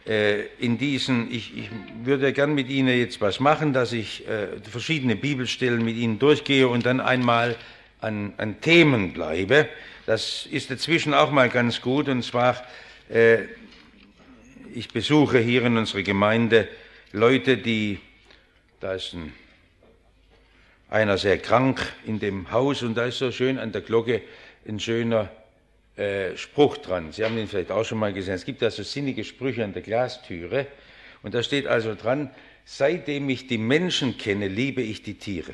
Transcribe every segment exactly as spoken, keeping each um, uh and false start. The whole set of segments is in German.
äh, in diesen, ich, ich würde gern mit Ihnen jetzt was machen, dass ich äh, verschiedene Bibelstellen mit Ihnen durchgehe und dann einmal an, an Themen bleibe. Das ist dazwischen auch mal ganz gut, und zwar, äh, ich besuche hier in unserer Gemeinde Leute, die, da ist ein, einer sehr krank in dem Haus, und da ist so schön an der Glocke ein schöner äh, Spruch dran. Sie haben den vielleicht auch schon mal gesehen. Es gibt da so sinnige Sprüche an der Glastüre, und da steht also dran: Seitdem ich die Menschen kenne, liebe ich die Tiere.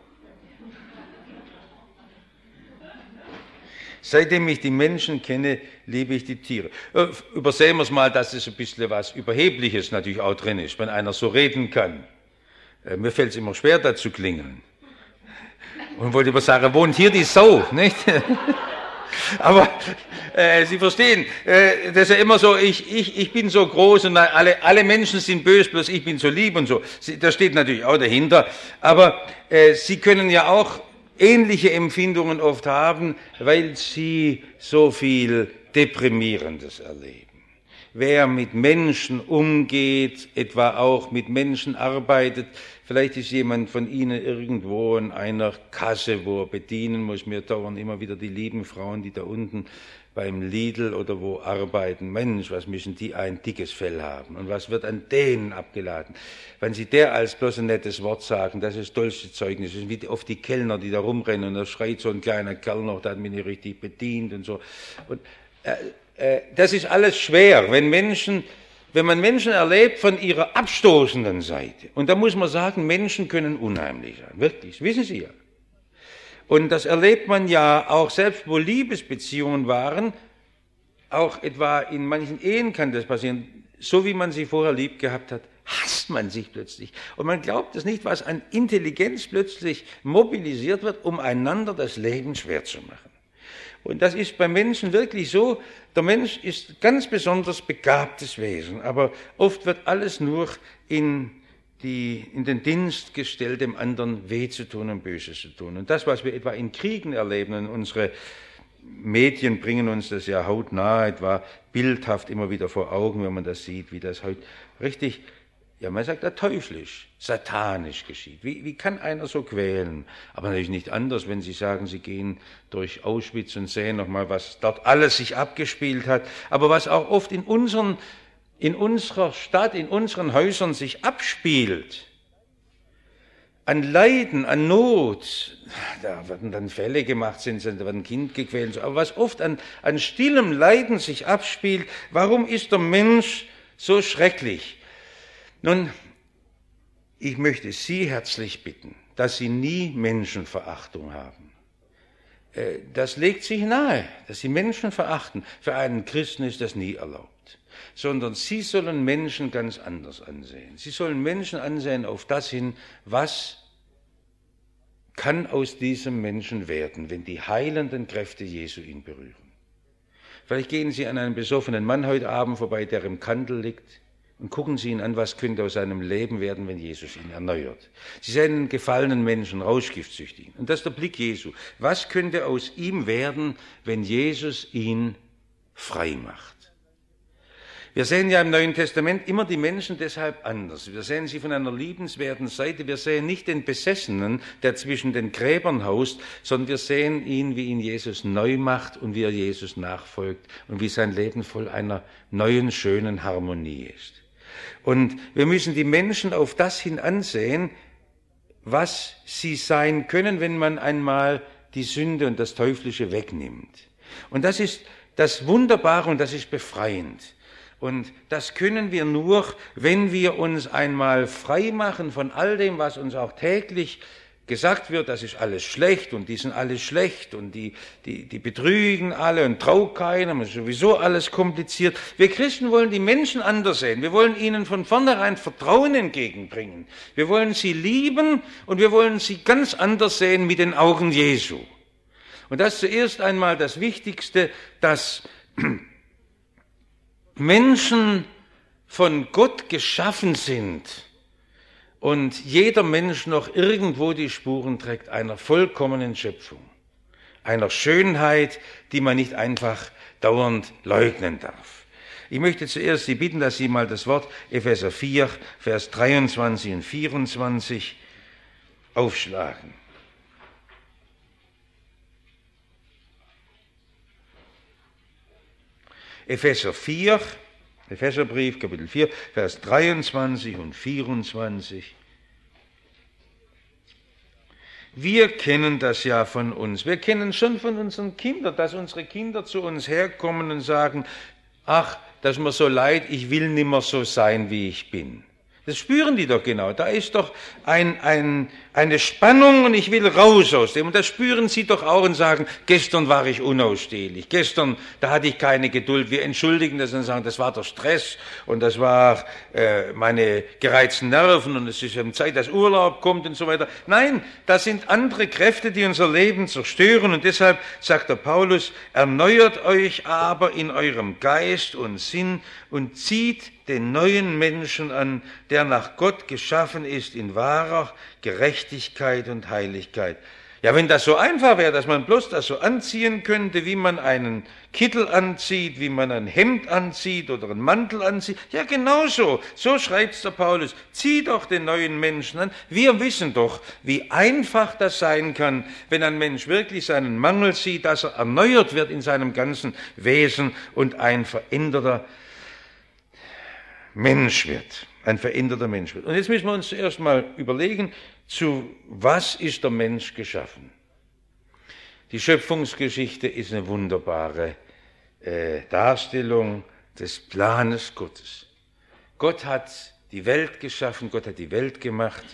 Seitdem ich die Menschen kenne, liebe ich die Tiere. Übersehen wir es mal, dass es ein bisschen was Überhebliches natürlich auch drin ist, wenn einer so reden kann. Mir fällt es immer schwer, da zu klingeln. Und wollte immer sagen, wohnt hier die Sau, nicht? Aber äh, Sie verstehen, äh, das ist ja immer so, ich, ich, ich bin so groß und alle, alle Menschen sind böse, bloß ich bin so lieb und so. Sie, das steht natürlich auch dahinter. Aber äh, Sie können ja auch ähnliche Empfindungen oft haben, weil Sie so viel Deprimierendes erleben. Wer mit Menschen umgeht, etwa auch mit Menschen arbeitet, vielleicht ist jemand von Ihnen irgendwo in einer Kasse, wo er bedienen muss. Mir dauern immer wieder die lieben Frauen, die da unten beim Lidl oder wo arbeiten. Mensch, was müssen die ein dickes Fell haben? Und was wird an denen abgeladen? Wenn Sie der als bloß ein nettes Wort sagen, das ist das tollste Zeugnis. Das sind wie oft die Kellner, die da rumrennen, und da schreit so ein kleiner Kerl noch, der hat mich nicht richtig bedient und so. Und, äh, äh, das ist alles schwer, wenn Menschen... Wenn man Menschen erlebt von ihrer abstoßenden Seite, und da muss man sagen, Menschen können unheimlich sein, wirklich, das wissen Sie ja. Und das erlebt man ja auch, selbst wo Liebesbeziehungen waren, auch etwa in manchen Ehen kann das passieren, so wie man sie vorher lieb gehabt hat, hasst man sich plötzlich. Und man glaubt es nicht, was an Intelligenz plötzlich mobilisiert wird, um einander das Leben schwer zu machen. Und das ist beim Menschen wirklich so, der Mensch ist ganz besonders begabtes Wesen, aber oft wird alles nur in, die, in den Dienst gestellt, dem anderen weh zu tun und Böses zu tun. Und das, was wir etwa in Kriegen erleben, und unsere Medien bringen uns das ja hautnah, etwa bildhaft immer wieder vor Augen, wenn man das sieht, wie das heute richtig, ja, man sagt ja teuflisch, satanisch geschieht. Wie, wie kann einer so quälen? Aber natürlich nicht anders, wenn Sie sagen, Sie gehen durch Auschwitz und sehen nochmal, was dort alles sich abgespielt hat, aber was auch oft in unseren, in unserer Stadt, in unseren Häusern sich abspielt. An Leiden, an Not, da werden dann Fälle gemacht, sind, da wird ein Kind gequält, aber was oft an, an stillem Leiden sich abspielt, warum ist der Mensch so schrecklich? Nun, ich möchte Sie herzlich bitten, dass Sie nie Menschenverachtung haben. Das legt sich nahe, dass Sie Menschen verachten. Für einen Christen ist das nie erlaubt. Sondern Sie sollen Menschen ganz anders ansehen. Sie sollen Menschen ansehen auf das hin, was kann aus diesem Menschen werden, wenn die heilenden Kräfte Jesu ihn berühren. Vielleicht gehen Sie an einem besoffenen Mann heute Abend vorbei, der im Kandel liegt, und gucken Sie ihn an, was könnte aus seinem Leben werden, wenn Jesus ihn erneuert. Sie sehen einen gefallenen Menschen, Rauschgiftsüchtigen. Und das ist der Blick Jesu. Was könnte aus ihm werden, wenn Jesus ihn frei macht? Wir sehen ja im Neuen Testament immer die Menschen deshalb anders. Wir sehen sie von einer liebenswerten Seite. Wir sehen nicht den Besessenen, der zwischen den Gräbern haust, sondern wir sehen ihn, wie ihn Jesus neu macht und wie er Jesus nachfolgt und wie sein Leben voll einer neuen, schönen Harmonie ist. Und wir müssen die Menschen auf das hin ansehen, was sie sein können, wenn man einmal die Sünde und das Teuflische wegnimmt. Und das ist das Wunderbare und das ist befreiend. Und das können wir nur, wenn wir uns einmal frei machen von all dem, was uns auch täglich gesagt wird, das ist alles schlecht und die sind alle schlecht und die, die, die betrügen alle und traut keinem, ist sowieso alles kompliziert. Wir Christen wollen die Menschen anders sehen. Wir wollen ihnen von vornherein Vertrauen entgegenbringen. Wir wollen sie lieben und wir wollen sie ganz anders sehen mit den Augen Jesu. Und das ist zuerst einmal das Wichtigste, dass Menschen von Gott geschaffen sind und jeder Mensch noch irgendwo die Spuren trägt einer vollkommenen Schöpfung, einer Schönheit, die man nicht einfach dauernd leugnen darf. Ich möchte zuerst Sie bitten, dass Sie mal das Wort Epheser vier, Vers dreiundzwanzig und vierundzwanzig aufschlagen. Epheser vier, Epheserbrief, Kapitel vier, Vers dreiundzwanzig und vierundzwanzig. Wir kennen das ja von uns. Wir kennen schon von unseren Kindern, dass unsere Kinder zu uns herkommen und sagen, ach, das ist mir so leid, ich will nimmer so sein, wie ich bin. Das spüren die doch genau. Da ist doch ein, ein, eine Spannung und ich will raus aus dem. Und das spüren sie doch auch und sagen, gestern war ich unausstehlich. Gestern, da hatte ich keine Geduld. Wir entschuldigen das und sagen, das war der Stress und das war äh, meine gereizten Nerven und es ist eben Zeit, dass Urlaub kommt und so weiter. Nein, das sind andere Kräfte, die unser Leben zerstören. Und deshalb sagt der Paulus, erneuert euch aber in eurem Geist und Sinn und zieht den neuen Menschen an, der nach Gott geschaffen ist in wahrer Gerechtigkeit und Heiligkeit. Ja, wenn das so einfach wäre, dass man bloß das so anziehen könnte, wie man einen Kittel anzieht, wie man ein Hemd anzieht oder einen Mantel anzieht. Ja, genauso. So schreibt der Paulus. Zieh doch den neuen Menschen an. Wir wissen doch, wie einfach das sein kann, wenn ein Mensch wirklich seinen Mangel sieht, dass er erneuert wird in seinem ganzen Wesen und ein veränderter Mensch wird, ein veränderter Mensch wird. Und jetzt müssen wir uns zuerst mal überlegen, zu was ist der Mensch geschaffen? Die Schöpfungsgeschichte ist eine wunderbare äh, Darstellung des Planes Gottes. Gott hat die Welt geschaffen, Gott hat die Welt gemacht.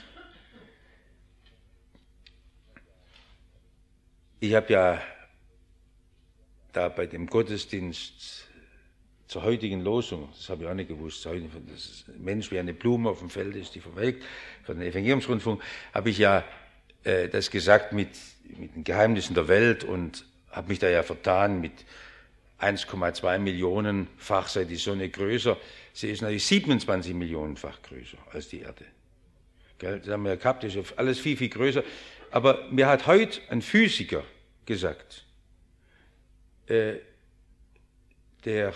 Ich habe ja da bei dem Gottesdienst zur heutigen Losung, das habe ich auch nicht gewusst, das Mensch wie eine Blume auf dem Feld ist, die verwelkt, für den Evangeliumsrundfunk, habe ich ja äh, das gesagt mit, mit den Geheimnissen der Welt und habe mich da ja vertan mit eins Komma zwei Millionenfach sei die Sonne größer. Sie ist natürlich siebenundzwanzig Millionenfach größer als die Erde. Gell? Das haben wir ja gehabt, das ist alles viel, viel größer. Aber mir hat heute ein Physiker gesagt, äh, der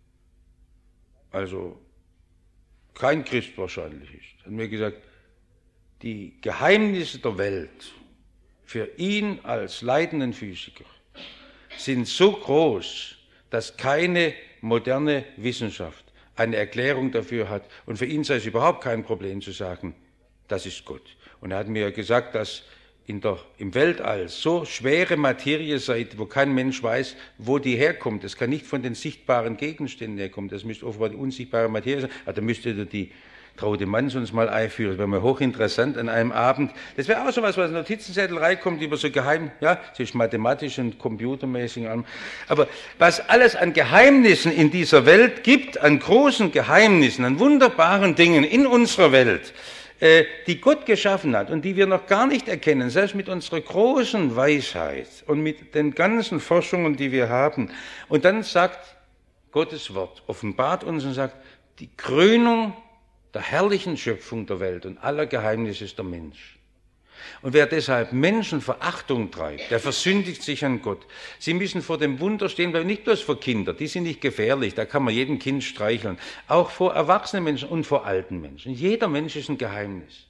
also kein Christ wahrscheinlich ist, hat mir gesagt, die Geheimnisse der Welt für ihn als leitenden Physiker sind so groß, dass keine moderne Wissenschaft eine Erklärung dafür hat. Und für ihn sei es überhaupt kein Problem zu sagen, das ist Gott. Und er hat mir gesagt, dass in der, im Weltall so schwere Materie sei, wo kein Mensch weiß, wo die herkommt. Das kann nicht von den sichtbaren Gegenständen herkommen. Das müsste offenbar die unsichtbare Materie sein. Also da müsste die Traute Manns uns mal einführen. Das wäre mal hochinteressant an einem Abend. Das wäre auch so was, was in der Notizenzettel reinkommt, über so geheim, ja, zwischen mathematisch und computermäßig. Aber was alles an Geheimnissen in dieser Welt gibt, an großen Geheimnissen, an wunderbaren Dingen in unserer Welt, die Gott geschaffen hat und die wir noch gar nicht erkennen, selbst mit unserer großen Weisheit und mit den ganzen Forschungen, die wir haben. Und dann sagt Gottes Wort, offenbart uns und sagt, die Krönung der herrlichen Schöpfung der Welt und aller Geheimnisse ist der Mensch. Und wer deshalb Menschenverachtung treibt, der versündigt sich an Gott. Sie müssen vor dem Wunder stehen bleiben, nicht bloß vor Kindern, die sind nicht gefährlich, da kann man jedem Kind streicheln, auch vor erwachsenen Menschen und vor alten Menschen. Jeder Mensch ist ein Geheimnis.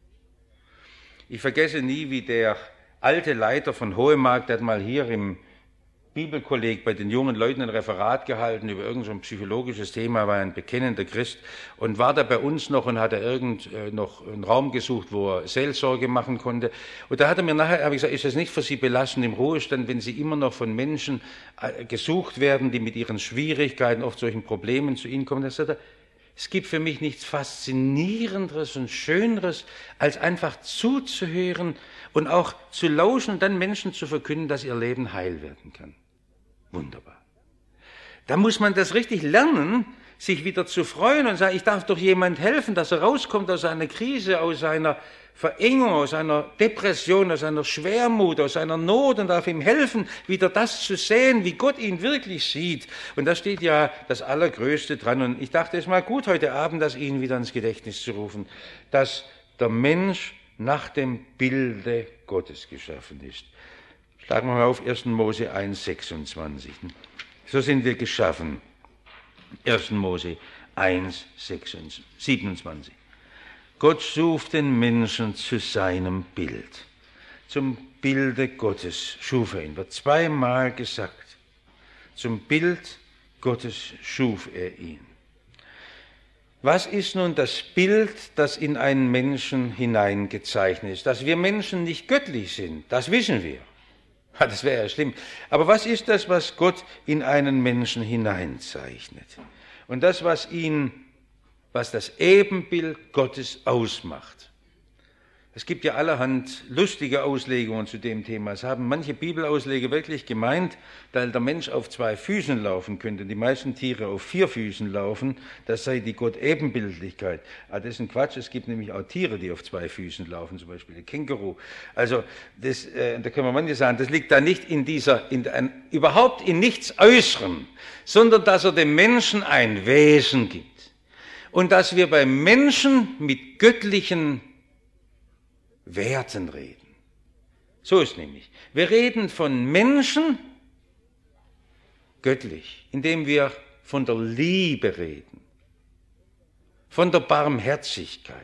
Ich vergesse nie, wie der alte Leiter von Hohemark, der hat mal hier im Bibelkolleg bei den jungen Leuten ein Referat gehalten über irgend so ein psychologisches Thema, war ein bekennender Christ und war da bei uns noch und hat er irgend äh, noch einen Raum gesucht, wo er Seelsorge machen konnte. Und da hat er mir nachher, habe ich gesagt, ist das nicht für Sie belastend im Ruhestand, wenn Sie immer noch von Menschen äh, gesucht werden, die mit ihren Schwierigkeiten, oft solchen Problemen zu Ihnen kommen? Da sagt er, es gibt für mich nichts Faszinierenderes und Schöneres, als einfach zuzuhören und auch zu lauschen und dann Menschen zu verkünden, dass ihr Leben heil werden kann. Wunderbar. Da muss man das richtig lernen, sich wieder zu freuen und sagen, ich darf doch jemand helfen, dass er rauskommt aus einer Krise, aus einer Verengung, aus einer Depression, aus einer Schwermut, aus einer Not und darf ihm helfen, wieder das zu sehen, wie Gott ihn wirklich sieht. Und da steht ja das Allergrößte dran. Und ich dachte, es ist mal gut, heute Abend das Ihnen wieder ins Gedächtnis zu rufen, dass der Mensch nach dem Bilde Gottes geschaffen ist. Schlagen wir mal auf ersten Mose eins, sechsundzwanzig. So sind wir geschaffen. ersten Mose eins, siebenundzwanzig. Gott schuf den Menschen zu seinem Bild. Zum Bilde Gottes schuf er ihn. Wird zweimal gesagt. Zum Bild Gottes schuf er ihn. Was ist nun das Bild, das in einen Menschen hineingezeichnet ist? Dass wir Menschen nicht göttlich sind, das wissen wir. Das wäre ja schlimm. Aber was ist das, was Gott in einen Menschen hineinzeichnet? Und das, was ihn, was das Ebenbild Gottes ausmacht. Es gibt ja allerhand lustige Auslegungen zu dem Thema. Es haben manche Bibelausleger wirklich gemeint, dass der Mensch auf zwei Füßen laufen könnte, die meisten Tiere auf vier Füßen laufen, das sei die Gott-Ebenbildlichkeit. Aber das ist ein Quatsch, es gibt nämlich auch Tiere, die auf zwei Füßen laufen, zum Beispiel der Känguru. Also das, äh, da können wir manche sagen, das liegt da nicht in dieser, in ein, überhaupt in nichts Äußerem, sondern dass er dem Menschen ein Wesen gibt. Und dass wir beim Menschen mit göttlichen Werten reden. So ist nämlich. Wir reden von Menschen göttlich, indem wir von der Liebe reden, von der Barmherzigkeit,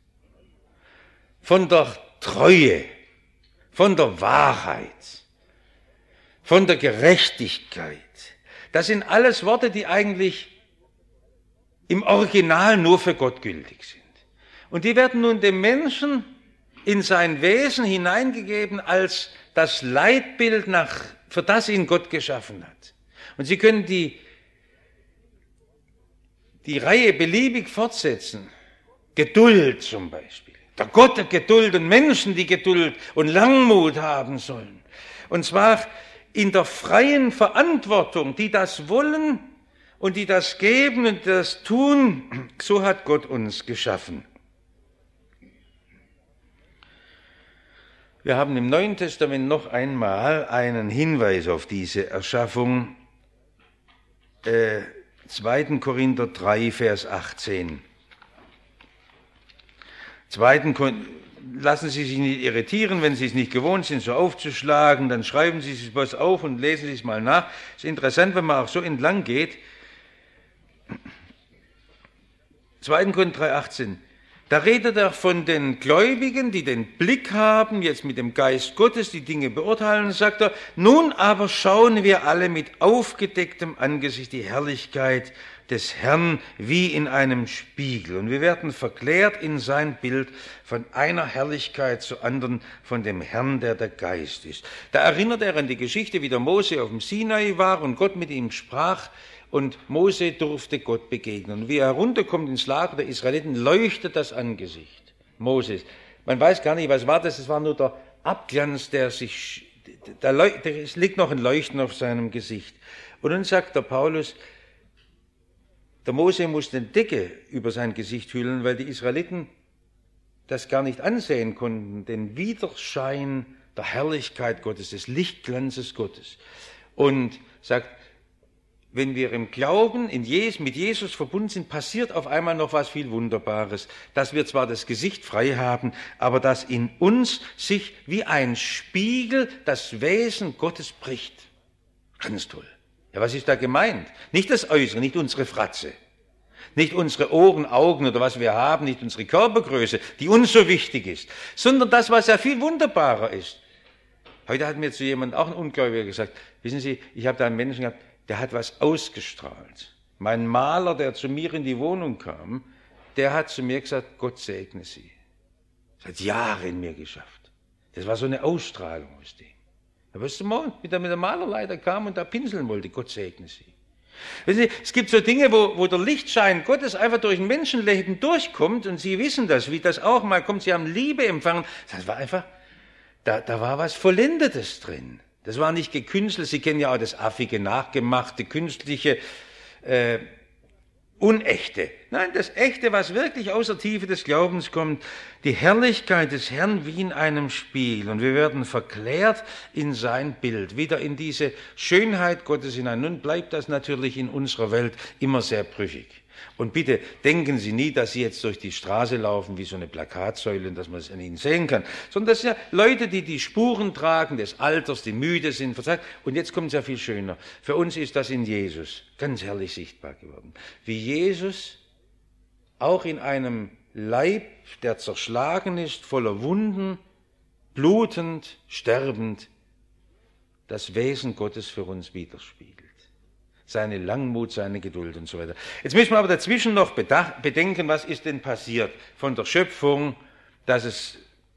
von der Treue, von der Wahrheit, von der Gerechtigkeit. Das sind alles Worte, die eigentlich im Original nur für Gott gültig sind. Und die werden nun dem Menschen in sein Wesen hineingegeben als das Leitbild, nach, für das ihn Gott geschaffen hat. Und Sie können die, die Reihe beliebig fortsetzen. Geduld zum Beispiel. Der Gott der Geduld und Menschen, die Geduld und Langmut haben sollen. Und zwar in der freien Verantwortung, die das wollen und die das geben und das tun. So hat Gott uns geschaffen. Wir haben im Neuen Testament noch einmal einen Hinweis auf diese Erschaffung. Äh, zweiten Korinther drei, Vers achtzehn. Zweiten Korinther, lassen Sie sich nicht irritieren, wenn Sie es nicht gewohnt sind, so aufzuschlagen, dann schreiben Sie sich was auf und lesen Sie es mal nach. Es ist interessant, wenn man auch so entlang geht. zweiten Korinther drei, achtzehn. Da redet er von den Gläubigen, die den Blick haben, jetzt mit dem Geist Gottes die Dinge beurteilen, sagt er, nun aber schauen wir alle mit aufgedecktem Angesicht die Herrlichkeit des Herrn wie in einem Spiegel. Und wir werden verklärt in sein Bild von einer Herrlichkeit zur anderen, von dem Herrn, der der Geist ist. Da erinnert er an die Geschichte, wie der Mose auf dem Sinai war und Gott mit ihm sprach. Und Mose durfte Gott begegnen. Und wie er herunterkommt ins Lager der Israeliten, leuchtet das Angesicht Moses. Man weiß gar nicht, was war das, es war nur der Abglanz, der sich, da es liegt noch ein Leuchten auf seinem Gesicht. Und dann sagt der Paulus, der Mose musste eine Decke über sein Gesicht hüllen, weil die Israeliten das gar nicht ansehen konnten, den Widerschein der Herrlichkeit Gottes, des Lichtglanzes Gottes. Und sagt, wenn wir im Glauben in Jesus, mit Jesus verbunden sind, passiert auf einmal noch was viel Wunderbares, dass wir zwar das Gesicht frei haben, aber dass in uns sich wie ein Spiegel das Wesen Gottes bricht. Ganz toll. Ja, was ist da gemeint? Nicht das Äußere, nicht unsere Fratze, nicht unsere Ohren, Augen oder was wir haben, nicht unsere Körpergröße, die uns so wichtig ist, sondern das, was ja viel wunderbarer ist. Heute hat mir zu jemandem, auch ein Ungläubiger, gesagt, wissen Sie, ich habe da einen Menschen gehabt, der hat was ausgestrahlt. Mein Maler, der zu mir in die Wohnung kam, der hat zu mir gesagt, Gott segne Sie. Das hat Jahre in mir geschafft. Das war so eine Ausstrahlung aus dem. Da wirst du morgen, mit der, mit der Malerleiter kam und da pinseln wollte, Gott segne Sie. Wissen Sie, es gibt so Dinge, wo, wo der Lichtschein Gottes einfach durch ein Menschenleben durchkommt und Sie wissen das, wie das auch mal kommt. Sie haben Liebe empfangen. Das war einfach, da, da war was Vollendetes drin. Das war nicht gekünstelt, Sie kennen ja auch das affige, nachgemachte, künstliche, äh, unechte. Nein, das Echte, was wirklich aus der Tiefe des Glaubens kommt, die Herrlichkeit des Herrn wie in einem Spiegel. Und wir werden verklärt in sein Bild, wieder in diese Schönheit Gottes hinein. Nun bleibt das natürlich in unserer Welt immer sehr brüchig. Und bitte denken Sie nie, dass Sie jetzt durch die Straße laufen wie so eine Plakatsäule, dass man es an Ihnen sehen kann, sondern das sind ja Leute, die die Spuren tragen des Alters, die müde sind. Und jetzt kommt es ja viel schöner. Für uns ist das in Jesus ganz herrlich sichtbar geworden. Wie Jesus auch in einem Leib, der zerschlagen ist, voller Wunden, blutend, sterbend, das Wesen Gottes für uns widerspiegelt. Seine Langmut, seine Geduld und so weiter. Jetzt müssen wir aber dazwischen noch bedenken, was ist denn passiert von der Schöpfung, dass es,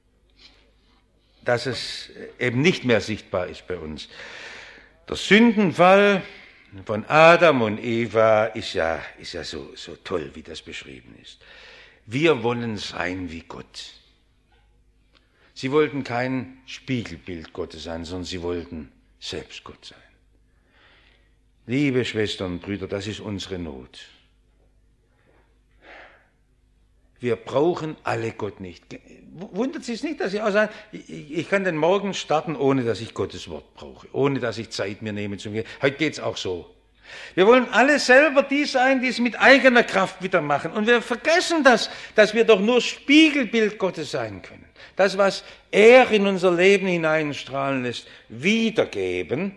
dass es eben nicht mehr sichtbar ist bei uns. Der Sündenfall von Adam und Eva ist ja, ist ja so, so toll, wie das beschrieben ist. Wir wollen sein wie Gott. Sie wollten kein Spiegelbild Gottes sein, sondern sie wollten selbst Gott sein. Liebe Schwestern und Brüder, das ist unsere Not. Wir brauchen alle Gott nicht. Wundert Sie es nicht, dass Sie auch sagen, ich kann den Morgen starten, ohne dass ich Gottes Wort brauche, ohne dass ich Zeit mir nehme zu mir. Heute geht es auch so. Wir wollen alle selber die sein, die es mit eigener Kraft wieder machen. Und wir vergessen das, dass wir doch nur Spiegelbild Gottes sein können. Das, was er in unser Leben hineinstrahlen lässt, wiedergeben.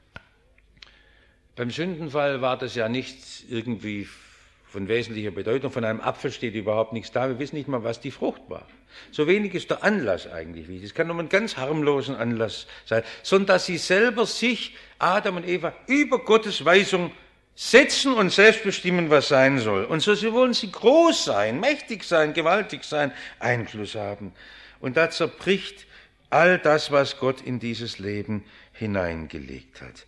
Beim Sündenfall war das ja nicht irgendwie von wesentlicher Bedeutung. Von einem Apfel steht überhaupt nichts da. Wir wissen nicht mal, was die Frucht war. So wenig ist der Anlass eigentlich wichtig. Es kann nur ein ganz harmlosen Anlass sein, sondern dass sie selber sich, Adam und Eva, über Gottes Weisung setzen und selbst bestimmen, was sein soll. Und so wollen sie groß sein, mächtig sein, gewaltig sein, Einfluss haben. Und da zerbricht all das, was Gott in dieses Leben hineingelegt hat.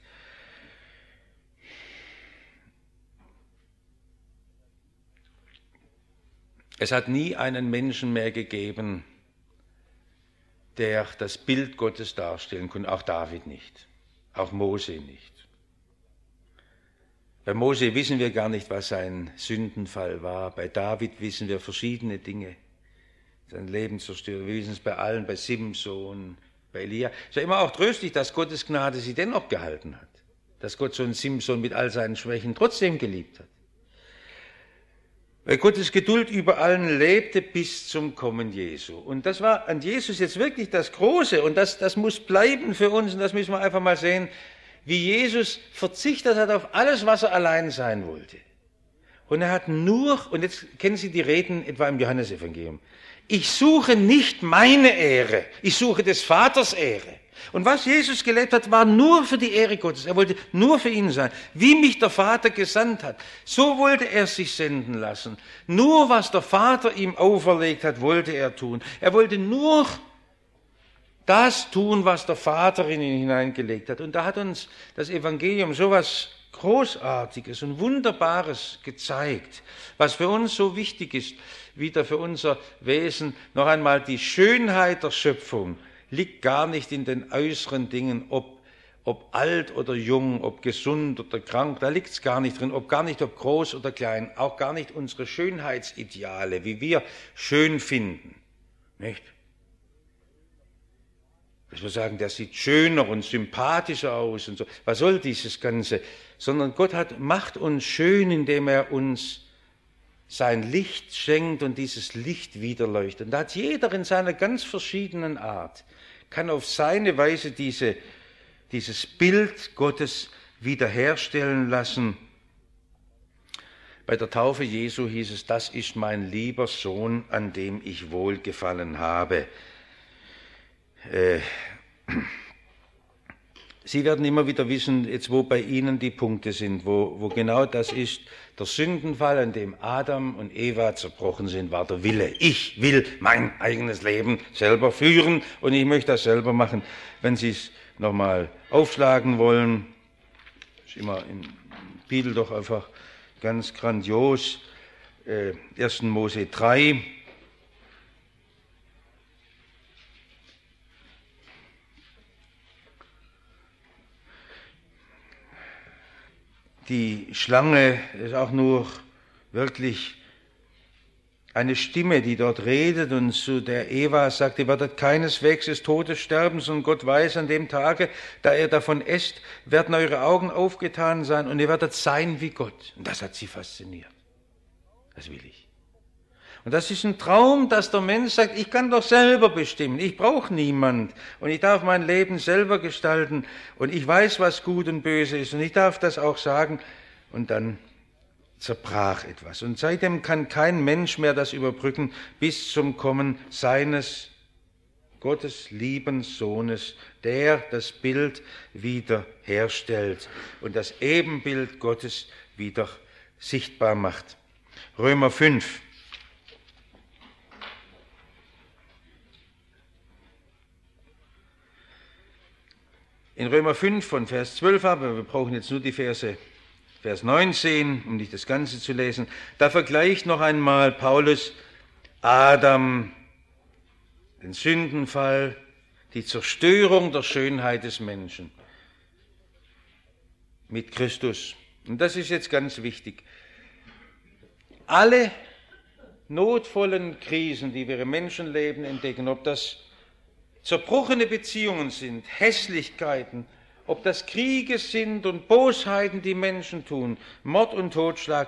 Es hat nie einen Menschen mehr gegeben, der das Bild Gottes darstellen konnte, auch David nicht, auch Mose nicht. Bei Mose wissen wir gar nicht, was sein Sündenfall war. Bei David wissen wir verschiedene Dinge. Sein Leben zerstört. Wir wissen es bei allen, bei Simson, bei Elia. Es ist ja immer auch tröstlich, dass Gottes Gnade sie dennoch gehalten hat. Dass Gott so einen Simson mit all seinen Schwächen trotzdem geliebt hat. Weil Gottes Geduld über allen lebte bis zum Kommen Jesu. Und das war an Jesus jetzt wirklich das Große. Und das, das muss bleiben für uns. Und das müssen wir einfach mal sehen, wie Jesus verzichtet hat auf alles, was er allein sein wollte. Und er hat nur, und jetzt kennen Sie die Reden etwa im Johannesevangelium, ich suche nicht meine Ehre, ich suche des Vaters Ehre. Und was Jesus gelebt hat, war nur für die Ehre Gottes. Er wollte nur für ihn sein. Wie mich der Vater gesandt hat, so wollte er sich senden lassen. Nur was der Vater ihm auferlegt hat, wollte er tun. Er wollte nur das tun, was der Vater in ihn hineingelegt hat. Und da hat uns das Evangelium so etwas Großartiges und Wunderbares gezeigt, was für uns so wichtig ist, wieder für unser Wesen. Noch einmal, die Schönheit der Schöpfung liegt gar nicht in den äußeren Dingen, ob, ob alt oder jung, ob gesund oder krank, da liegt es gar nicht drin, ob gar nicht, ob groß oder klein, auch gar nicht unsere Schönheitsideale, wie wir schön finden, nicht? Dass wir sagen, der sieht schöner und sympathischer aus und so. Was soll dieses Ganze? Sondern Gott hat, macht uns schön, indem er uns sein Licht schenkt und dieses Licht widerleuchtet. Und da hat jeder in seiner ganz verschiedenen Art, kann auf seine Weise diese, dieses Bild Gottes wiederherstellen lassen. Bei der Taufe Jesu hieß es, das ist mein lieber Sohn, an dem ich wohlgefallen habe. Äh, Sie werden immer wieder wissen, jetzt wo bei Ihnen die Punkte sind, wo, wo genau das ist. Der Sündenfall, an dem Adam und Eva zerbrochen sind, war der Wille. Ich will mein eigenes Leben selber führen und ich möchte das selber machen. Wenn Sie es nochmal aufschlagen wollen, ist immer in Bibel doch einfach ganz grandios, äh, ersten Mose drei, die Schlange ist auch nur wirklich eine Stimme, die dort redet und zu der Eva sagt, ihr werdet keineswegs des Todes sterben, sondern Gott weiß, an dem Tage, da ihr davon esst, werden eure Augen aufgetan sein und ihr werdet sein wie Gott. Und das hat sie fasziniert. Das will ich. Und das ist ein Traum, dass der Mensch sagt, ich kann doch selber bestimmen, ich brauche niemand und ich darf mein Leben selber gestalten und ich weiß, was gut und böse ist und ich darf das auch sagen. Und dann zerbrach etwas. Und seitdem kann kein Mensch mehr das überbrücken bis zum Kommen seines Gottes lieben Sohnes, der das Bild wieder herstellt und das Ebenbild Gottes wieder sichtbar macht. Römer fünf. In Römer fünf von Vers zwölf, aber wir brauchen jetzt nur die Verse, Vers neunzehn, um nicht das Ganze zu lesen, da vergleicht noch einmal Paulus Adam, den Sündenfall, die Zerstörung der Schönheit des Menschen mit Christus. Und das ist jetzt ganz wichtig. Alle notvollen Krisen, die wir im Menschenleben entdecken, ob das zerbrochene Beziehungen sind, Hässlichkeiten, ob das Kriege sind und Bosheiten, die Menschen tun, Mord und Totschlag.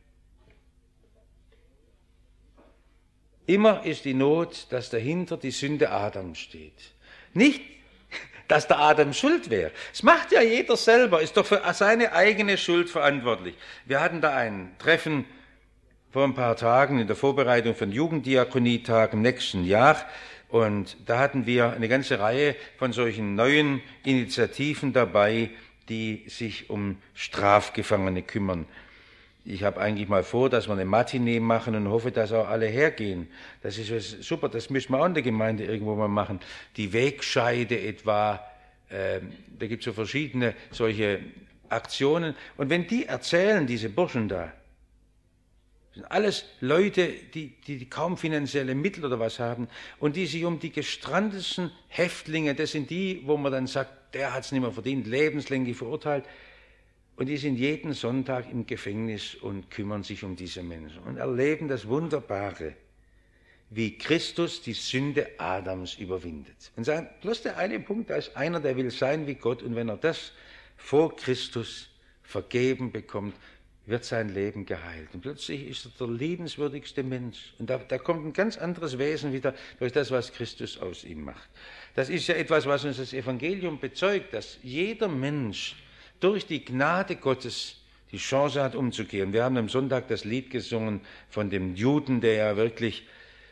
Immer ist die Not, dass dahinter die Sünde Adams steht. Nicht, dass der Adam schuld wäre. Das macht ja jeder selber, ist doch für seine eigene Schuld verantwortlich. Wir hatten da ein Treffen vor ein paar Tagen in der Vorbereitung für den Jugenddiakonietag im nächsten Jahr. Und da hatten wir eine ganze Reihe von solchen neuen Initiativen dabei, die sich um Strafgefangene kümmern. Ich habe eigentlich mal vor, dass wir eine Matinee machen und hoffe, dass auch alle hergehen. Das ist super, das müssen wir auch in der Gemeinde irgendwo mal machen. Die Wegscheide etwa, äh, da gibt es so verschiedene solche Aktionen. Und wenn die erzählen, diese Burschen da, das sind alles Leute, die, die kaum finanzielle Mittel oder was haben und die sich um die gestrandeten Häftlinge, das sind die, wo man dann sagt, der hat es nicht mehr verdient, lebenslänglich verurteilt, und die sind jeden Sonntag im Gefängnis und kümmern sich um diese Menschen und erleben das Wunderbare, wie Christus die Sünde Adams überwindet. Und sagen, bloß der eine Punkt, da ist einer, der will sein wie Gott, und wenn er das vor Christus vergeben bekommt, wird sein Leben geheilt. Und plötzlich ist er der liebenswürdigste Mensch. Und da, da kommt ein ganz anderes Wesen wieder durch das, was Christus aus ihm macht. Das ist ja etwas, was uns das Evangelium bezeugt, dass jeder Mensch durch die Gnade Gottes die Chance hat, umzukehren. Wir haben am Sonntag das Lied gesungen von dem Juden, der ja wirklich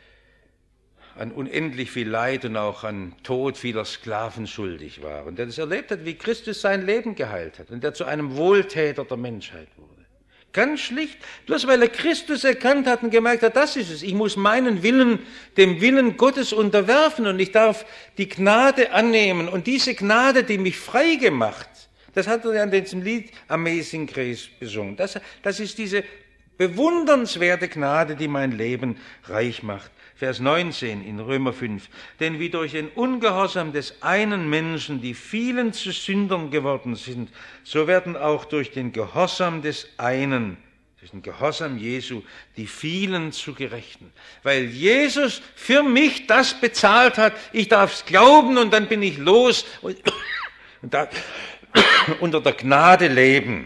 an unendlich viel Leid und auch an Tod vieler Sklaven schuldig war. Und der das erlebt hat, wie Christus sein Leben geheilt hat und der zu einem Wohltäter der Menschheit wurde. Ganz schlicht, bloß weil er Christus erkannt hat und gemerkt hat, das ist es. Ich muss meinen Willen dem Willen Gottes unterwerfen und ich darf die Gnade annehmen. Und diese Gnade, die mich frei gemacht, das hat er ja in diesem Lied Amazing Grace besungen. Das, das ist diese bewundernswerte Gnade, die mein Leben reich macht. Vers neunzehn in Römer fünf. Denn wie durch den Ungehorsam des einen Menschen die vielen zu Sündern geworden sind, so werden auch durch den Gehorsam des einen, durch den Gehorsam Jesu, die vielen zu Gerechten. Weil Jesus für mich das bezahlt hat, ich darf es glauben und dann bin ich los und, und da, unter der Gnade leben.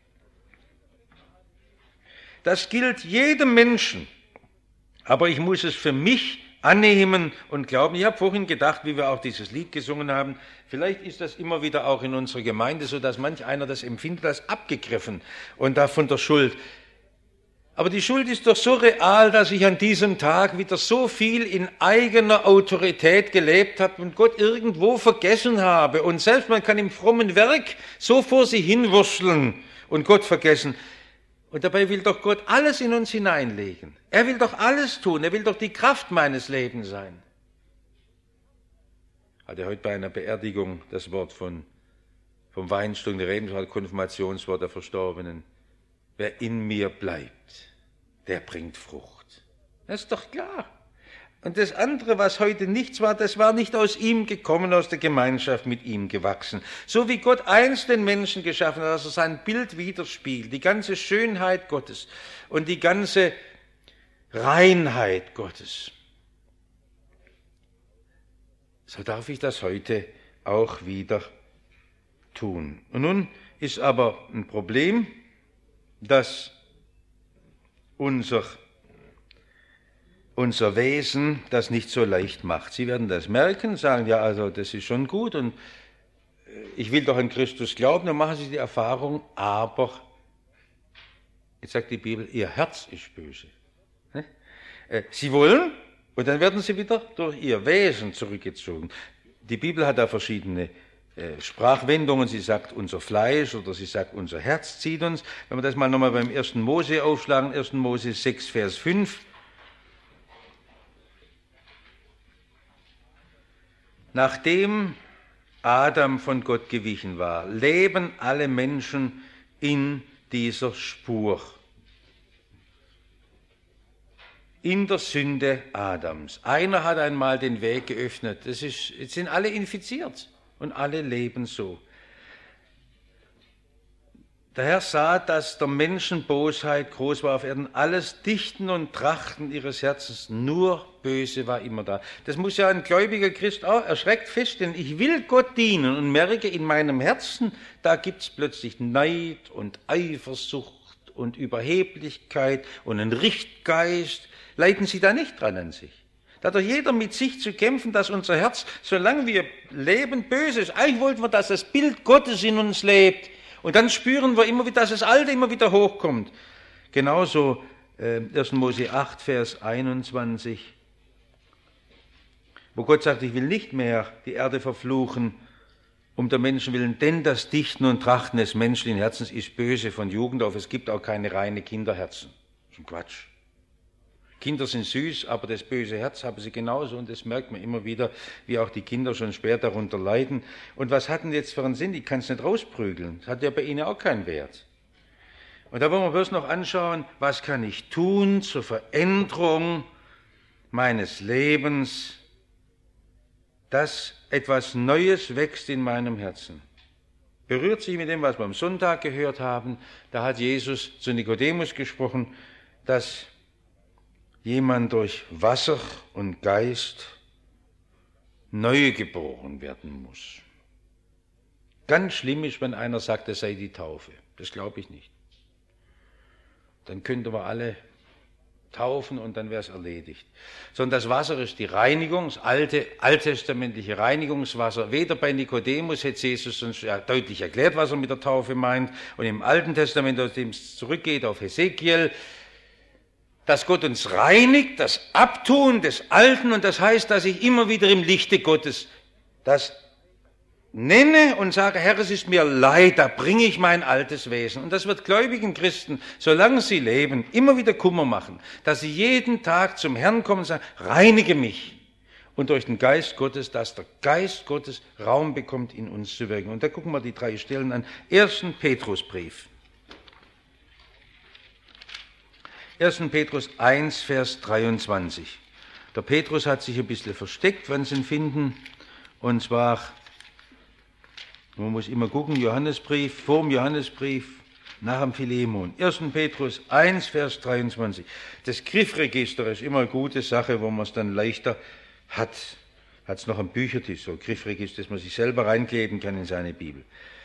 Das gilt jedem Menschen. Aber ich muss es für mich annehmen und glauben. Ich habe vorhin gedacht, wie wir auch dieses Lied gesungen haben, vielleicht ist das immer wieder auch in unserer Gemeinde so, dass manch einer das empfindet als abgegriffen und da von der Schuld. Aber die Schuld ist doch so real, dass ich an diesem Tag wieder so viel in eigener Autorität gelebt habe und Gott irgendwo vergessen habe. Und selbst man kann im frommen Werk so vor sich hinwurschteln und Gott vergessen. Und dabei will doch Gott alles in uns hineinlegen. Er will doch alles tun. Er will doch die Kraft meines Lebens sein. Ich hatte heute bei einer Beerdigung das Wort von, vom Weinstunde Rebenswald, Konfirmationswort der Verstorbenen. Wer in mir bleibt, der bringt Frucht. Das ist doch klar. Und das andere, was heute nichts war, das war nicht aus ihm gekommen, aus der Gemeinschaft mit ihm gewachsen. So wie Gott einst den Menschen geschaffen hat, dass er sein Bild widerspiegelt, die ganze Schönheit Gottes und die ganze Reinheit Gottes. So darf ich das heute auch wieder tun. Und nun ist aber ein Problem, dass unser, unser Wesen das nicht so leicht macht. Sie werden das merken, sagen, ja, also das ist schon gut und ich will doch an Christus glauben, dann machen Sie die Erfahrung, aber, jetzt sagt die Bibel, Ihr Herz ist böse. Sie wollen, und dann werden Sie wieder durch Ihr Wesen zurückgezogen. Die Bibel hat da verschiedene äh, Sprachwendungen. Sie sagt, unser Fleisch oder sie sagt, unser Herz zieht uns. Wenn wir das mal nochmal beim ersten Mose aufschlagen, ersten Mose sechs, Vers fünf. Nachdem Adam von Gott gewichen war, leben alle Menschen in dieser Spur. In der Sünde Adams. Einer hat einmal den Weg geöffnet. Das ist, jetzt sind alle infiziert und alle leben so. Der Herr sah, dass der Menschen Bosheit groß war auf Erden. Alles Dichten und Trachten ihres Herzens, nur Böse war immer da. Das muss ja ein gläubiger Christ auch erschreckt feststellen. Ich will Gott dienen und merke in meinem Herzen, da gibt es plötzlich Neid und Eifersucht und Überheblichkeit und einen Richtgeist. Leiden Sie da nicht dran an sich. Da hat doch jeder mit sich zu kämpfen, dass unser Herz, solange wir leben, böse ist. Eigentlich wollten wir, dass das Bild Gottes in uns lebt. Und dann spüren wir immer wieder, dass das Alte immer wieder hochkommt. Genauso äh, ersten Mose acht, Vers einundzwanzig, wo Gott sagt, ich will nicht mehr die Erde verfluchen, um der Menschen willen, denn das Dichten und Trachten des menschlichen Herzens ist böse von Jugend auf. Es gibt auch keine reine Kinderherzen. Das ist ein Quatsch. Kinder sind süß, aber das böse Herz haben sie genauso und das merkt man immer wieder, wie auch die Kinder schon schwer darunter leiden. Und was hat denn jetzt für einen Sinn? Ich kann es nicht rausprügeln. Das hat ja bei ihnen auch keinen Wert. Und da wollen wir bloß noch anschauen, was kann ich tun zur Veränderung meines Lebens, dass etwas Neues wächst in meinem Herzen. Berührt sich mit dem, was wir am Sonntag gehört haben. Da hat Jesus zu Nikodemus gesprochen, dass jemand durch Wasser und Geist neu geboren werden muss. Ganz schlimm ist, wenn einer sagt, es sei die Taufe. Das glaube ich nicht. Dann könnten wir alle taufen und dann wäre es erledigt. Sondern das Wasser ist die Reinigung, das alte, alttestamentliche Reinigungswasser. Weder bei Nikodemus hätte Jesus uns ja deutlich erklärt, was er mit der Taufe meint. Und im Alten Testament, aus dem es zurückgeht auf Hesekiel, dass Gott uns reinigt, das Abtun des Alten, und das heißt, dass ich immer wieder im Lichte Gottes das nenne und sage, Herr, es ist mir leid, da bringe ich mein altes Wesen. Und das wird gläubigen Christen, solange sie leben, immer wieder Kummer machen, dass sie jeden Tag zum Herrn kommen und sagen, reinige mich. Und durch den Geist Gottes, dass der Geist Gottes Raum bekommt, in uns zu wirken. Und da gucken wir die drei Stellen an. Ersten Petrusbrief. ersten Petrus eins, Vers dreiundzwanzig. Der Petrus hat sich ein bisschen versteckt, wenn Sie ihn finden. Und zwar, man muss immer gucken, Johannesbrief, vor dem Johannesbrief, nach dem Philemon. ersten Petrus eins, Vers dreiundzwanzig. Das Griffregister ist immer eine gute Sache, wo man es dann leichter hat. Hat es noch am Büchertisch, so ein Griffregister, das man sich selber reinkleben kann in seine Bibel.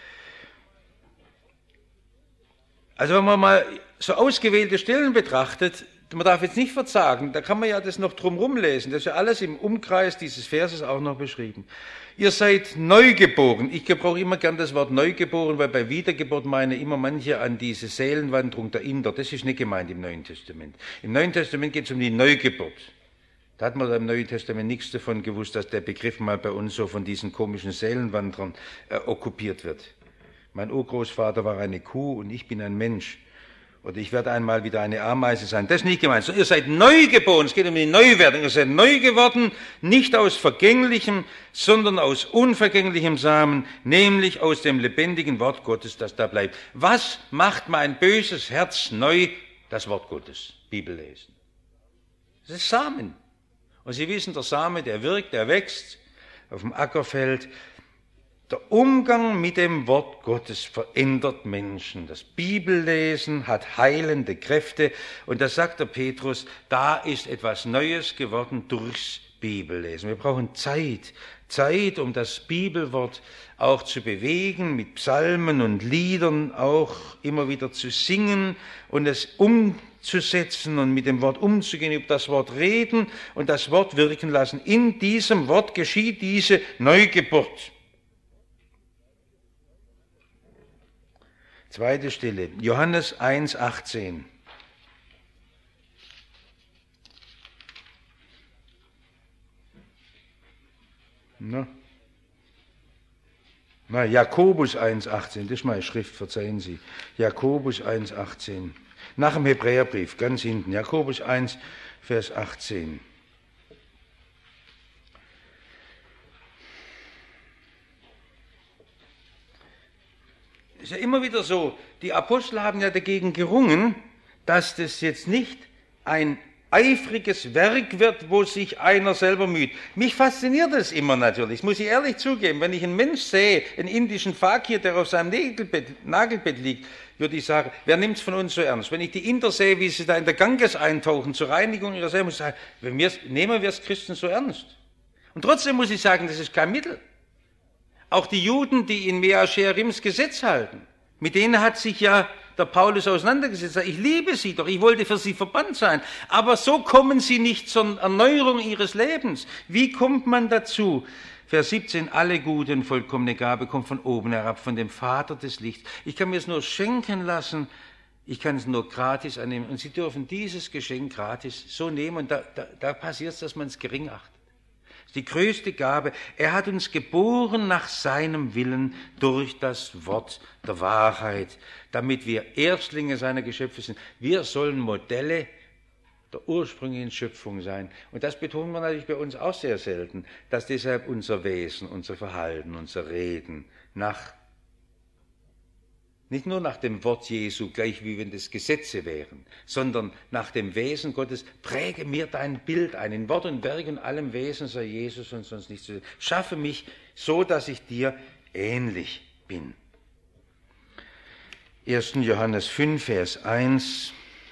Also wenn man mal so ausgewählte Stellen betrachtet, man darf jetzt nicht verzagen, da kann man ja das noch drumherum lesen, das ist ja alles im Umkreis dieses Verses auch noch beschrieben. Ihr seid neugeboren. Ich gebrauche immer gern das Wort neugeboren, weil bei Wiedergeburt meine immer manche an diese Seelenwanderung der Inder. Das ist nicht gemeint im Neuen Testament. Im Neuen Testament geht es um die Neugeburt. Da hat man im Neuen Testament nichts davon gewusst, dass der Begriff mal bei uns so von diesen komischen Seelenwanderern äh, okkupiert wird. Mein Urgroßvater war eine Kuh und ich bin ein Mensch. Oder ich werde einmal wieder eine Ameise sein. Das ist nicht gemeint. So, ihr seid neu geboren. Es geht um die Neuwerdung. Ihr seid neu geworden, nicht aus vergänglichem, sondern aus unvergänglichem Samen, nämlich aus dem lebendigen Wort Gottes, das da bleibt. Was macht mein böses Herz neu? Das Wort Gottes. Bibel lesen. Das ist Samen. Und Sie wissen, der Same, der wirkt, der wächst auf dem Ackerfeld. Der Umgang mit dem Wort Gottes verändert Menschen. Das Bibellesen hat heilende Kräfte. Und da sagt der Petrus, da ist etwas Neues geworden durchs Bibel lesen. Wir brauchen Zeit. Zeit, um das Bibelwort auch zu bewegen, mit Psalmen und Liedern auch immer wieder zu singen und es umzusetzen und mit dem Wort umzugehen, über das Wort reden und das Wort wirken lassen. In diesem Wort geschieht diese Neugeburt. Zweite Stelle, Johannes eins, achtzehn. Na, Na Jakobus eins, achtzehn, das ist meine Schrift, verzeihen Sie. Jakobus eins, achtzehn. Nach dem Hebräerbrief, ganz hinten. Jakobus eins, Vers achtzehn. Ist ja immer wieder so, die Apostel haben ja dagegen gerungen, dass das jetzt nicht ein eifriges Werk wird, wo sich einer selber müht. Mich fasziniert das immer natürlich, das muss ich ehrlich zugeben. Wenn ich einen Mensch sehe, einen indischen Fakir, der auf seinem Nagelbett, Nagelbett liegt, würde ich sagen, wer nimmt es von uns so ernst? Wenn ich die Inder sehe, wie sie da in der Ganges eintauchen zur Reinigung ihrer Seele, muss ich sagen, wir, nehmen wir es Christen so ernst. Und trotzdem muss ich sagen, das ist kein Mittel. Auch die Juden, die in Mea Shearims Gesetz halten, mit denen hat sich ja der Paulus auseinandergesetzt. Ich liebe sie doch, ich wollte für sie verbannt sein. Aber so kommen sie nicht zur Erneuerung ihres Lebens. Wie kommt man dazu? Vers siebzehn, alle gute und vollkommene Gabe kommt von oben herab, von dem Vater des Lichts. Ich kann mir es nur schenken lassen, ich kann es nur gratis annehmen. Und Sie dürfen dieses Geschenk gratis so nehmen. Und da, da, da passiert es, dass man es gering achtet. Die größte Gabe. Er hat uns geboren nach seinem Willen durch das Wort der Wahrheit, damit wir Erstlinge seiner Geschöpfe sind. Wir sollen Modelle der ursprünglichen Schöpfung sein. Und das betonen wir natürlich bei uns auch sehr selten, dass deshalb unser Wesen, unser Verhalten, unser Reden nach nicht nur nach dem Wort Jesu, gleich wie wenn das Gesetze wären, sondern nach dem Wesen Gottes. Präge mir dein Bild ein. In Wort und Werk und allem Wesen sei Jesus und sonst nichts. Schaffe mich so, dass ich dir ähnlich bin. erster Johannes fünf, Vers eins.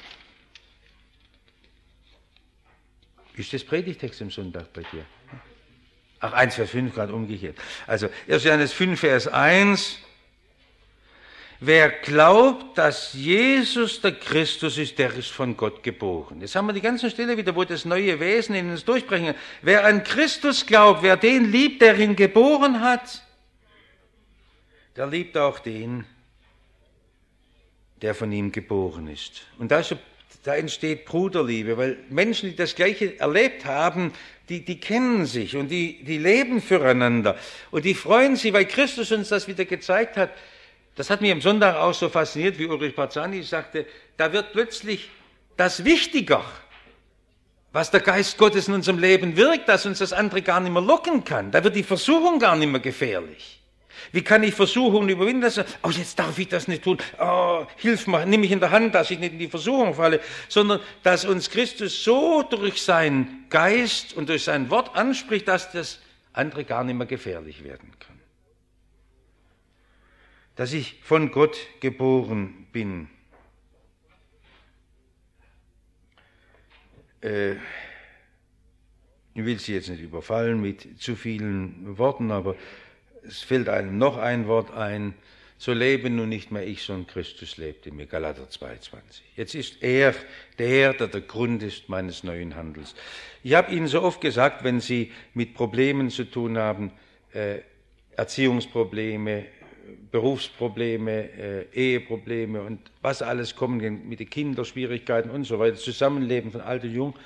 Ist das Predigtext im Sonntag bei dir? Ach, eins, Vers fünf, gerade umgekehrt. Also erster Johannes fünf, Vers eins. Wer glaubt, dass Jesus der Christus ist, der ist von Gott geboren. Jetzt haben wir die ganze Stelle wieder, wo das neue Wesen in uns durchbringen. Wer an Christus glaubt, wer den liebt, der ihn geboren hat, der liebt auch den, der von ihm geboren ist. Und da, ist, da entsteht Bruderliebe, weil Menschen, die das Gleiche erlebt haben, die, die kennen sich und die, die leben füreinander. Und die freuen sich, weil Christus uns das wieder gezeigt hat. Das hat mich am Sonntag auch so fasziniert, wie Ulrich Barzani sagte, da wird plötzlich das wichtiger, was der Geist Gottes in unserem Leben wirkt, dass uns das andere gar nicht mehr locken kann. Da wird die Versuchung gar nicht mehr gefährlich. Wie kann ich Versuchungen überwinden? Dass, oh, jetzt darf ich das nicht tun. Oh, hilf mir, nimm mich in der Hand, dass ich nicht in die Versuchung falle. Sondern, dass uns Christus so durch seinen Geist und durch sein Wort anspricht, dass das andere gar nicht mehr gefährlich werden kann. Dass ich von Gott geboren bin. Äh, ich will Sie jetzt nicht überfallen mit zu vielen Worten, aber es fällt einem noch ein Wort ein. So lebe nun nicht mehr ich, sondern Christus lebt in mir. Galater zwei, zwanzig. Jetzt ist er der, der der Grund ist meines neuen Handels. Ich habe Ihnen so oft gesagt, wenn Sie mit Problemen zu tun haben, äh, Erziehungsprobleme, Berufsprobleme, äh, Eheprobleme und was alles kommen mit den Kinderschwierigkeiten und so weiter, Zusammenleben von alt und jung.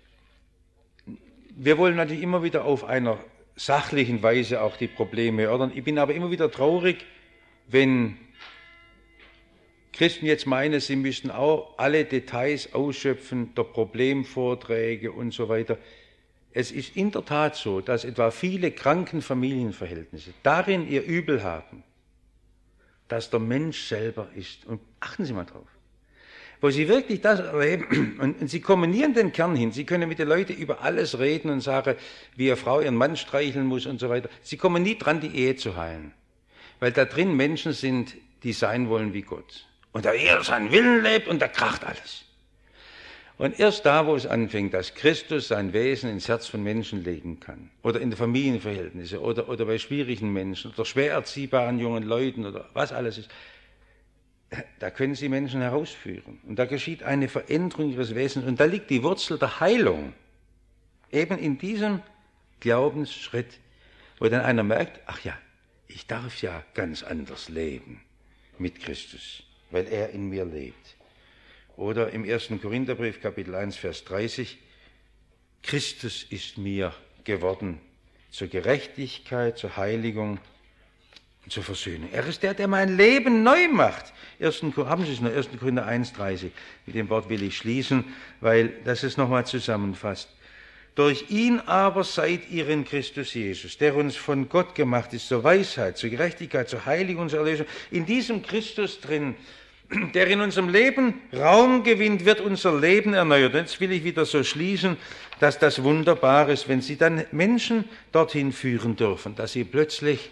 Wir wollen natürlich immer wieder auf einer sachlichen Weise auch die Probleme erörtern. Ich bin aber immer wieder traurig, wenn Christen jetzt meinen, sie müssten auch alle Details ausschöpfen der Problemvorträge und so weiter. Es ist in der Tat so, dass etwa viele kranken Familienverhältnisse darin ihr Übel haben, dass der Mensch selber ist. Und achten Sie mal drauf. Wo Sie wirklich das erleben, und, und Sie kommen nie an den Kern hin, Sie können mit den Leuten über alles reden und sagen, wie Ihre Frau ihren Mann streicheln muss und so weiter. Sie kommen nie dran, die Ehe zu heilen. Weil da drin Menschen sind, die sein wollen wie Gott. Und da er seinen Willen lebt und da kracht alles. Und erst da, wo es anfängt, dass Christus sein Wesen ins Herz von Menschen legen kann, oder in den Familienverhältnissen, oder, oder bei schwierigen Menschen, oder schwer erziehbaren jungen Leuten, oder was alles ist, da können Sie Menschen herausführen. Und da geschieht eine Veränderung ihres Wesens. Und da liegt die Wurzel der Heilung. Eben in diesem Glaubensschritt, wo dann einer merkt, ach ja, ich darf ja ganz anders leben mit Christus, weil er in mir lebt. Oder im ersten Korintherbrief, Kapitel eins, Vers dreißig, Christus ist mir geworden zur Gerechtigkeit, zur Heiligung und zur Versöhnung. Er ist der, der mein Leben neu macht. Ersten, haben Sie es noch, ersten Korinther eins, dreißig. Mit dem Wort will ich schließen, weil das es nochmal zusammenfasst. Durch ihn aber seid ihr in Christus Jesus, der uns von Gott gemacht ist, zur Weisheit, zur Gerechtigkeit, zur Heiligung und zur Erlösung. In diesem Christus drin, der in unserem Leben Raum gewinnt, wird unser Leben erneuert. Und jetzt will ich wieder so schließen, dass das wunderbar ist, wenn Sie dann Menschen dorthin führen dürfen, dass sie plötzlich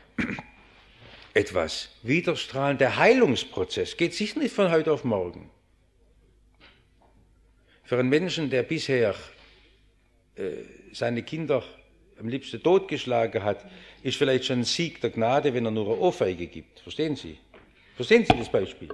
etwas widerstrahlen. Der Heilungsprozess geht sicher nicht von heute auf morgen. Für einen Menschen, der bisher äh, seine Kinder am liebsten totgeschlagen hat, ist vielleicht schon ein Sieg der Gnade, wenn er nur eine Ohrfeige gibt. Verstehen Sie? Verstehen Sie das Beispiel?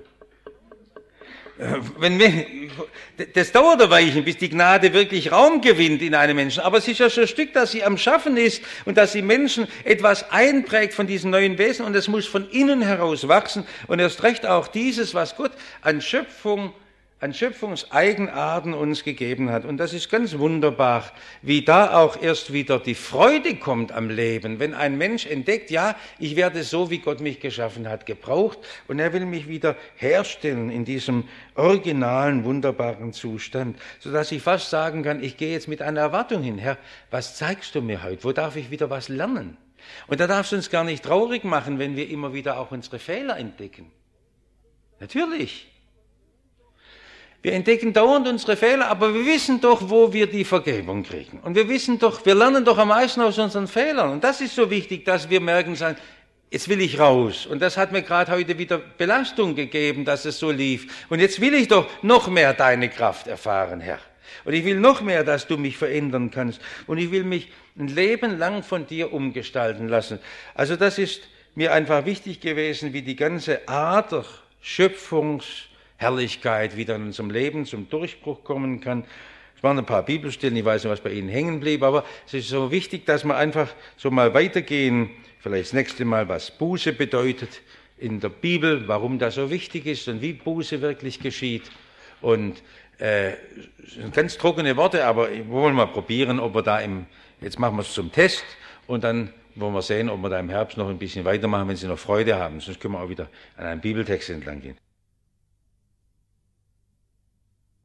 Wenn wir, das dauert ein Weilchen, bis die Gnade wirklich Raum gewinnt in einem Menschen. Aber es ist ja schon ein Stück, dass sie am Schaffen ist und dass sie Menschen etwas einprägt von diesem neuen Wesen. Und es muss von innen heraus wachsen. Und erst recht auch dieses, was Gott an Schöpfung, an Schöpfungseigenarten uns gegeben hat. Und das ist ganz wunderbar, wie da auch erst wieder die Freude kommt am Leben, wenn ein Mensch entdeckt, ja, ich werde so, wie Gott mich geschaffen hat, gebraucht und er will mich wieder herstellen in diesem originalen, wunderbaren Zustand, sodass ich fast sagen kann, ich gehe jetzt mit einer Erwartung hin. Herr, was zeigst du mir heute? Wo darf ich wieder was lernen? Und da darf es uns gar nicht traurig machen, wenn wir immer wieder auch unsere Fehler entdecken. Natürlich. Wir entdecken dauernd unsere Fehler, aber wir wissen doch, wo wir die Vergebung kriegen. Und wir wissen doch, wir lernen doch am meisten aus unseren Fehlern. Und das ist so wichtig, dass wir merken, sagen, jetzt will ich raus. Und das hat mir gerade heute wieder Belastung gegeben, dass es so lief. Und jetzt will ich doch noch mehr deine Kraft erfahren, Herr. Und ich will noch mehr, dass du mich verändern kannst. Und ich will mich ein Leben lang von dir umgestalten lassen. Also das ist mir einfach wichtig gewesen, wie die ganze Ader Schöpfungs Herrlichkeit wieder in unserem Leben zum Durchbruch kommen kann. Es waren ein paar Bibelstellen, ich weiß nicht, was bei Ihnen hängen blieb, aber es ist so wichtig, dass wir einfach so mal weitergehen, vielleicht das nächste Mal, was Buße bedeutet in der Bibel, warum das so wichtig ist und wie Buße wirklich geschieht. Und äh, ganz trockene Worte, aber wir wollen mal probieren, ob wir da im, jetzt machen wir es zum Test und dann wollen wir sehen, ob wir da im Herbst noch ein bisschen weitermachen, wenn Sie noch Freude haben. Sonst können wir auch wieder an einem Bibeltext entlang gehen.